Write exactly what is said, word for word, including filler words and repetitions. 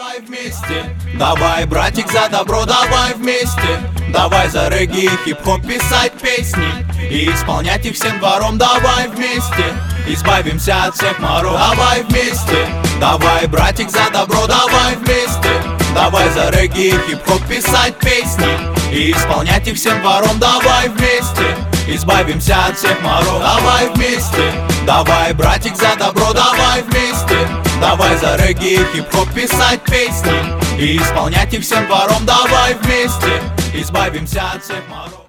давай вместе. Давай, братик, за добро, давай вместе. Давай за регги и хип-хоп писать песни и исполнять их всем двором. Давай вместе, избавимся от всех моров. Давай вместе. Давай, братик, за добро, давай вместе. Давай за регги и хип-хоп писать песни и исполнять их всем двором. Давай вместе, избавимся от всех моров. Давай вместе. Давай, братик, за добро, давай вместе. Давай за регги и хип-хоп писать песни и исполнять их всем двором. Давай вместе, избавимся от всех моров.